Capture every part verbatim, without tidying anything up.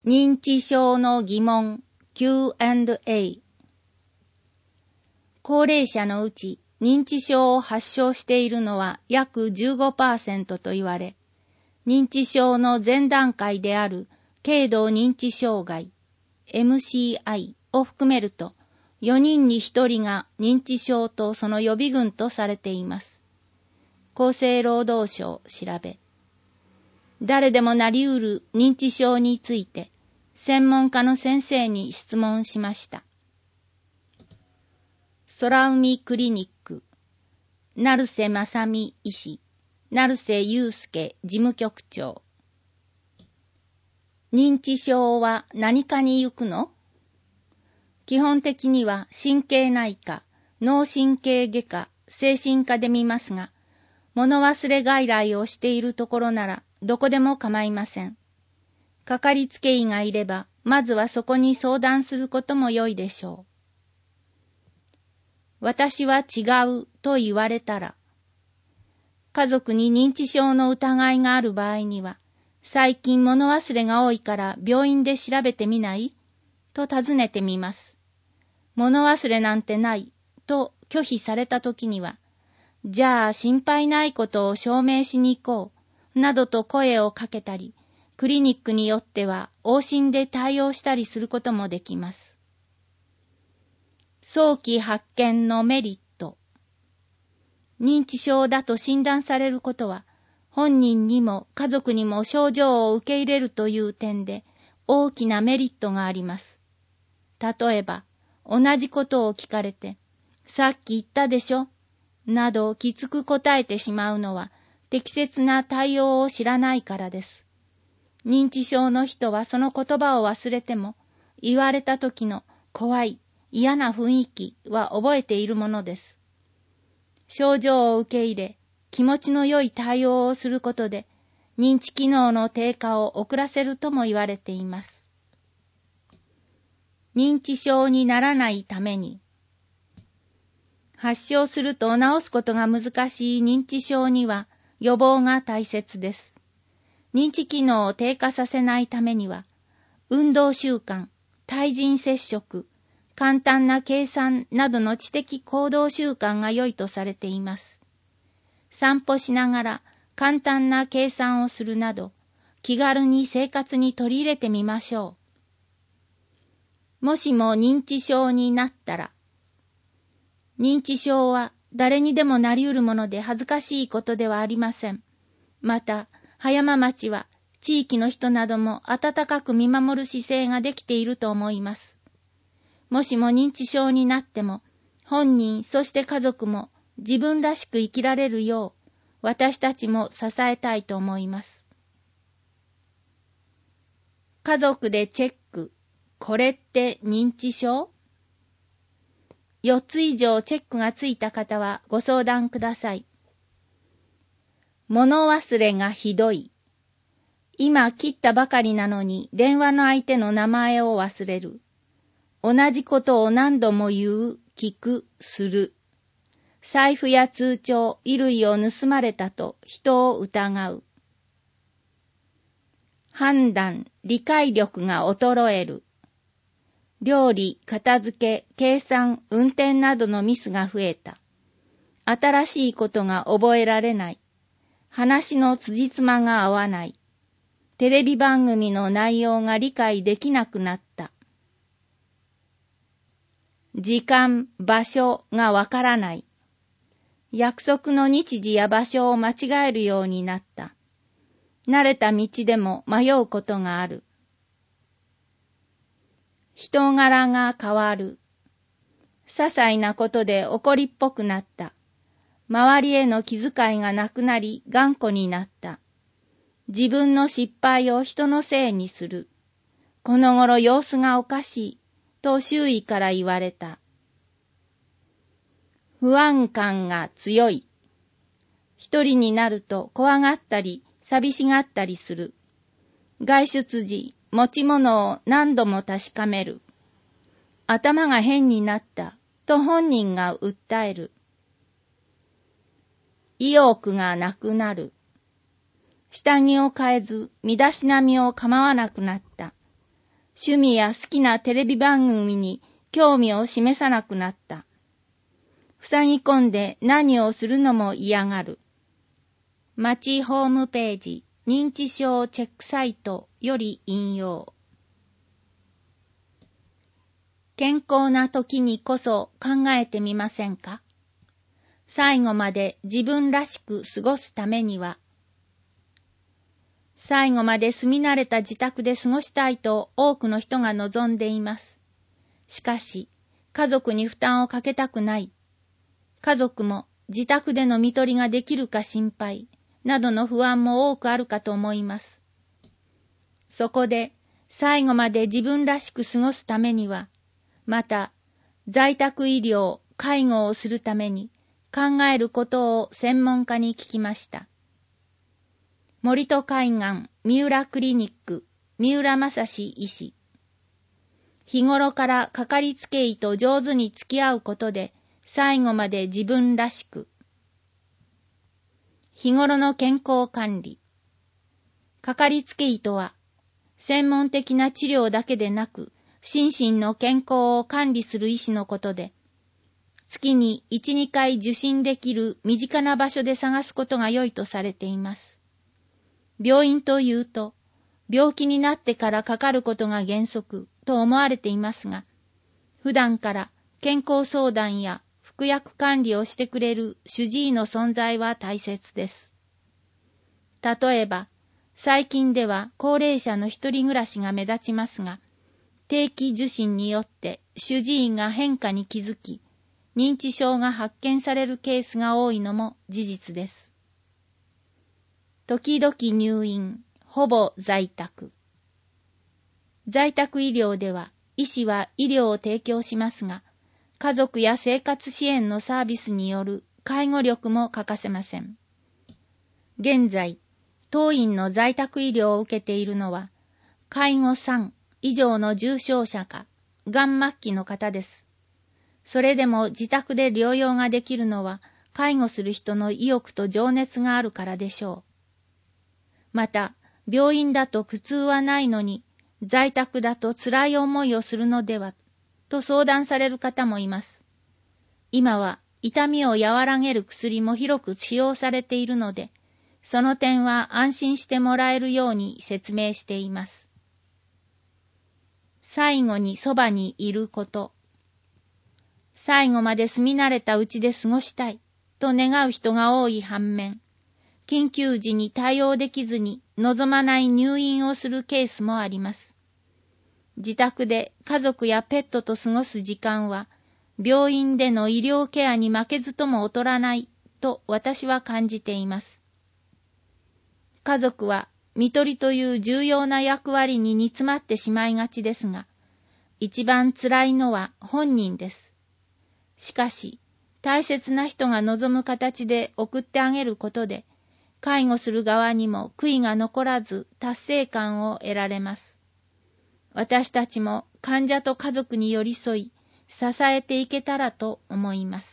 認知症の疑問 キューアンドエー。 高齢者のうち認知症を発症しているのは約 じゅうごパーセント と言われ、認知症の前段階である軽度認知障害 エムシーアイ を含めるとよにんにひとりが認知症とその予備軍とされています。厚生労働省調べ。誰でもなりうる認知症について専門家の先生に質問しました。空海クリニック、成瀬正美医師、成瀬祐介事務局長。認知症は何科に行くの？基本的には神経内科、脳神経外科、精神科で見ますが、物忘れ外来をしているところならどこでも構いません。かかりつけ医がいれば、まずはそこに相談することも良いでしょう。私は違うと言われたら、家族に認知症の疑いがある場合には、最近物忘れが多いから病院で調べてみない？と尋ねてみます。物忘れなんてないと拒否されたときには、じゃあ心配ないことを証明しに行こう、などと声をかけたり、クリニックによっては往診で対応したりすることもできます。早期発見のメリット。認知症だと診断されることは、本人にも家族にも症状を受け入れるという点で大きなメリットがあります。例えば、同じことを聞かれて、さっき言ったでしょなどきつく答えてしまうのは適切な対応を知らないからです。認知症の人はその言葉を忘れても、言われた時の怖い、嫌な雰囲気は覚えているものです。症状を受け入れ、気持ちの良い対応をすることで、認知機能の低下を遅らせるとも言われています。認知症にならないために、発症すると治すことが難しい認知症には予防が大切です。認知機能を低下させないためには、運動習慣、対人接触、簡単な計算などの知的行動習慣が良いとされています。散歩しながら簡単な計算をするなど、気軽に生活に取り入れてみましょう。もしも認知症になったら、認知症は誰にでもなり得るもので恥ずかしいことではありません。また、葉山町は地域の人なども温かく見守る姿勢ができていると思います。もしも認知症になっても、本人そして家族も自分らしく生きられるよう、私たちも支えたいと思います。家族でチェック、これって認知症？よっつ以上チェックがついた方はご相談ください。物忘れがひどい。今切ったばかりなのに電話の相手の名前を忘れる。同じことを何度も言う、聞く、する。財布や通帳、衣類を盗まれたと人を疑う。判断、理解力が衰える。料理、片付け、計算、運転などのミスが増えた。新しいことが覚えられない。話の辻褄が合わない。テレビ番組の内容が理解できなくなった。時間、場所がわからない。約束の日時や場所を間違えるようになった。慣れた道でも迷うことがある。人柄が変わる。些細なことで怒りっぽくなった。周りへの気遣いがなくなり頑固になった。自分の失敗を人のせいにする。この頃様子がおかしいと周囲から言われた。不安感が強い。一人になると怖がったり寂しがったりする。外出時、持ち物を何度も確かめる。頭が変になったと本人が訴える。意欲がなくなる。下着を変えず身だしなみを構わなくなった。 趣味や好きなテレビ番組に興味を示さなくなった。塞ぎ込んで何をするのも嫌がる。町ホームページ、認知症チェックサイトより引用。健康な時にこそ考えてみませんか？最後まで自分らしく過ごすためには、最後まで住み慣れた自宅で過ごしたいと多くの人が望んでいます。しかし、家族に負担をかけたくない。家族も自宅での看取りができるか心配、などの不安も多くあるかと思います。そこで、最後まで自分らしく過ごすためには、また、在宅医療、介護をするために考えることを専門家に聞きました。森戸海岸三浦クリニック三浦正史医師。日頃からかかりつけ医と上手に付き合うことで最後まで自分らしく。日頃の健康管理。かかりつけ医とは、専門的な治療だけでなく、心身の健康を管理する医師のことで、月にいち、にかい受診できる身近な場所で探すことが良いとされています。病院というと、病気になってからかかることが原則と思われていますが、普段から健康相談や服薬管理をしてくれる主治医の存在は大切です。例えば、最近では高齢者の一人暮らしが目立ちますが、定期受診によって主治医が変化に気づき、認知症が発見されるケースが多いのも事実です。時々入院、ほぼ在宅。在宅医療では医師は医療を提供しますが、家族や生活支援のサービスによる介護力も欠かせません。現在、当院の在宅医療を受けているのは、介護さん以上の重症者か、がん末期の方です。それでも自宅で療養ができるのは、介護する人の意欲と情熱があるからでしょう。また、病院だと苦痛はないのに、在宅だと辛い思いをするのでは、と相談される方もいます。今は痛みを和らげる薬も広く使用されているので、その点は安心してもらえるように説明しています。最後にそばにいること。最後まで住み慣れたうちで過ごしたいと願う人が多い反面、緊急時に対応できずに望まない入院をするケースもあります。自宅で家族やペットと過ごす時間は、病院での医療ケアに負けずとも劣らないと私は感じています。家族は看取りという重要な役割に煮詰まってしまいがちですが、一番辛いのは本人です。しかし、大切な人が望む形で送ってあげることで、介護する側にも悔いが残らず達成感を得られます。私たちも患者と家族に寄り添い、支えていけたらと思います。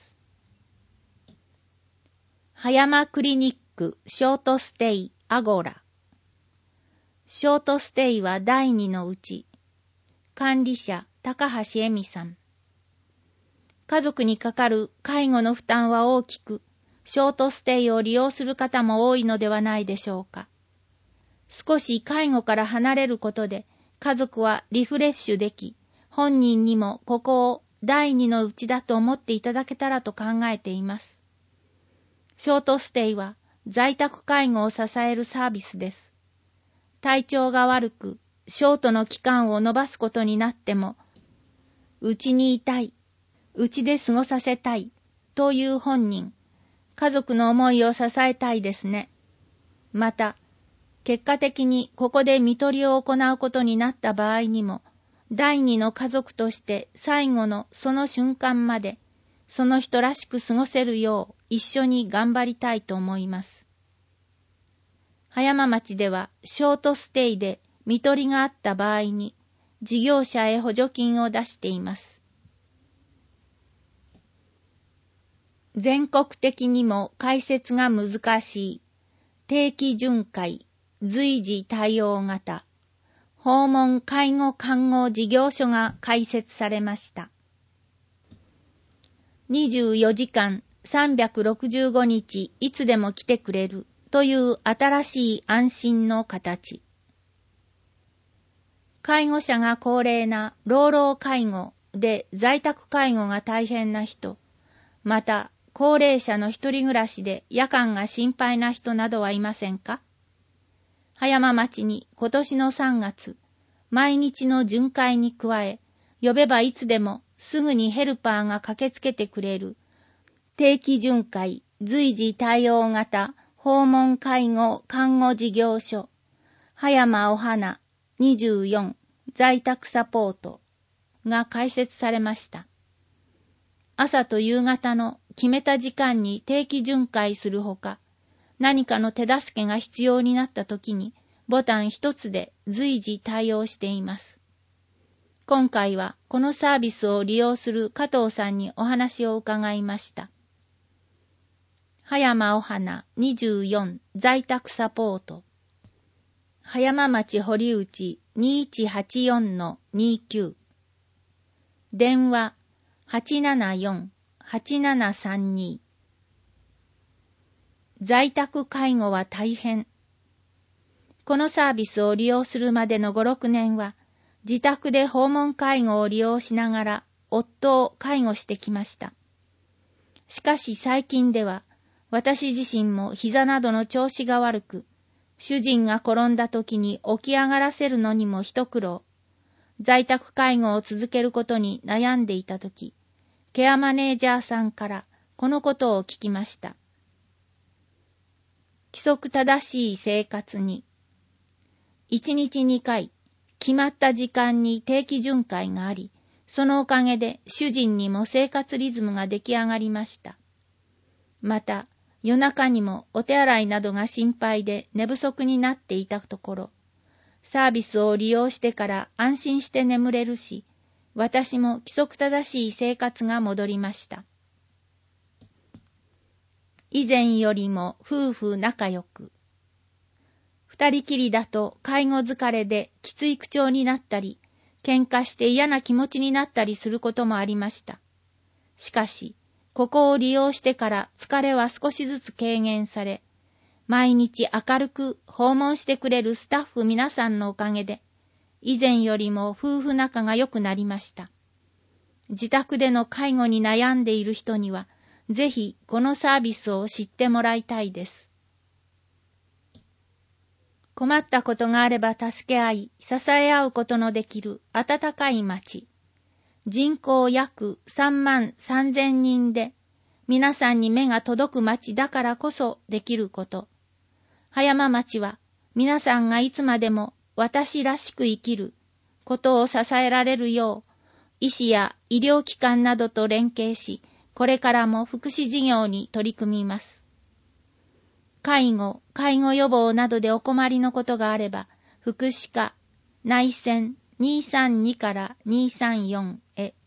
葉山クリニックショートステイアゴラ。ショートステイはだいにのうち。管理者高橋恵美さん。家族にかかる介護の負担は大きく、ショートステイを利用する方も多いのではないでしょうか。少し介護から離れることで、家族はリフレッシュでき、本人にもここをだいにのうちだと思っていただけたらと考えています。ショートステイは在宅介護を支えるサービスです。体調が悪く、ショートの期間を延ばすことになっても、うちにいたい、うちで過ごさせたいという本人、家族の思いを支えたいですね。また、結果的にここで看取りを行うことになった場合にも、第二の家族として最後のその瞬間まで、その人らしく過ごせるよう一緒に頑張りたいと思います。葉山町ではショートステイで看取りがあった場合に、事業者へ補助金を出しています。全国的にも解説が難しい定期巡回随時対応型訪問介護看護事業所が開設されました。にじゅうよじかんさんびゃくろくじゅうごにちいつでも来てくれるという新しい安心の形。介護者が高齢な老老介護で在宅介護が大変な人、また高齢者の一人暮らしで夜間が心配な人などはいませんか？葉山町に今年のさんがつ、毎日の巡回に加え、呼べばいつでもすぐにヘルパーが駆けつけてくれる、定期巡回随時対応型訪問介護看護事業所、葉山お花にじゅうよん在宅サポートが開設されました。朝と夕方の決めた時間に定期巡回するほか、何かの手助けが必要になったときにボタン一つで随時対応しています。今回はこのサービスを利用する加藤さんにお話を伺いました。葉山お花にじゅうよん在宅サポート。葉山町堀内 にいちはちよんのにきゅう。電話 はちななよんはちななさんに。在宅介護は大変。このサービスを利用するまでのご、ろくねんは、自宅で訪問介護を利用しながら夫を介護してきました。しかし最近では、私自身も膝などの調子が悪く、主人が転んだ時に起き上がらせるのにも一苦労。在宅介護を続けることに悩んでいた時、ケアマネージャーさんからこのことを聞きました。規則正しい生活に、いちにちにかい、決まった時間に定期巡回があり、そのおかげで主人にも生活リズムが出来上がりました。また、夜中にもお手洗いなどが心配で寝不足になっていたところ、サービスを利用してから安心して眠れるし、私も規則正しい生活が戻りました。以前よりも夫婦仲良く。二人きりだと介護疲れできつい口調になったり、喧嘩して嫌な気持ちになったりすることもありました。しかし、ここを利用してから疲れは少しずつ軽減され、毎日明るく訪問してくれるスタッフ皆さんのおかげで、以前よりも夫婦仲が良くなりました。自宅での介護に悩んでいる人には、ぜひこのサービスを知ってもらいたいです。困ったことがあれば助け合い、支え合うことのできる温かい町。人口約さんまんさんぜんにんで、皆さんに目が届く町だからこそできること。葉山町は皆さんがいつまでも私らしく生きることを支えられるよう、医師や医療機関などと連携し、これからも福祉事業に取り組みます。介護、介護予防などでお困りのことがあれば、福祉課、内線にーさんにからにーさんよんへ